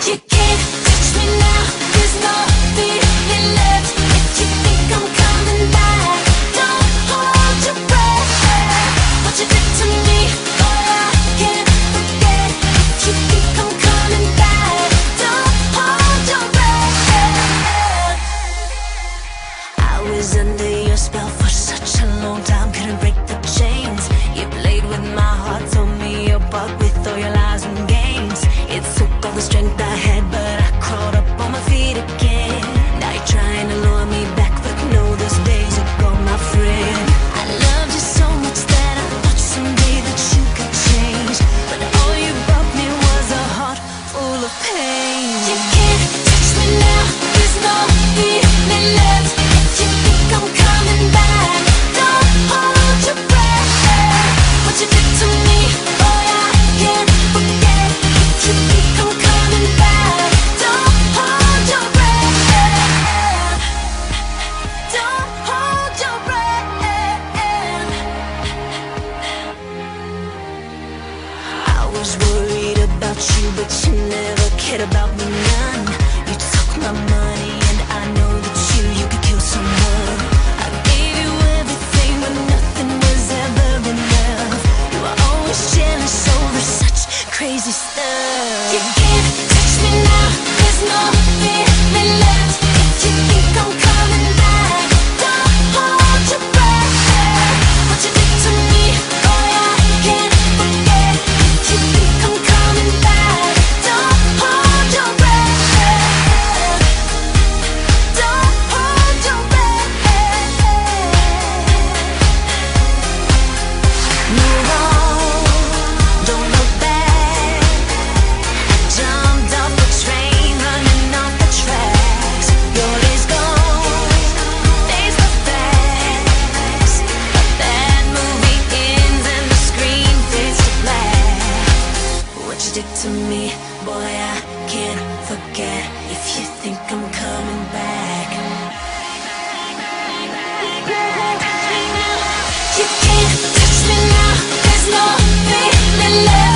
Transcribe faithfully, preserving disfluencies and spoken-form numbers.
You can't touch me now, there's no feeling left. If you think I'm coming back, don't hold your breath. What you did to me, boy, I can't forget. If you think I'm coming back, don't hold your breath. I was under your spell for such a long time, couldn't break the chains. You played with my heart, told me apart with all your lies and games. It took all the strength I had, but I crawled up on my feet again. Now you're trying to lure me back, but no, those days are gone, my friend. I loved you so much that I thought someday that you could change, but all you brought me was a heart full of pain. You can't touch me now, there's no feeling left. If you think I'm coming back, don't hold your breath. What you did to me, boy, I can't forget. If you think I'm coming back, don't hold your breath. Don't hold your breath. I was worried about you, but you never cared about me none. You took my money, and I know that you, you could kill someone. I gave you everything, but nothing was ever enough. You were always jealous over such crazy stuff. You can't touch me now, there's no feeling left. If you think I'm coming back, don't hold your breath. What you did to me, boy, I can't forget. If you think I'm coming back, don't hold your breath. Don't hold your breath. Move on, don't look back. Jumped off the train, running off the tracks. Your day's gone, face the facts. A bad movie ends and the screen fades to black. What you did to me, boy, I can't forget. If you think I'm coming back, you can't touch me now, there's no feeling left.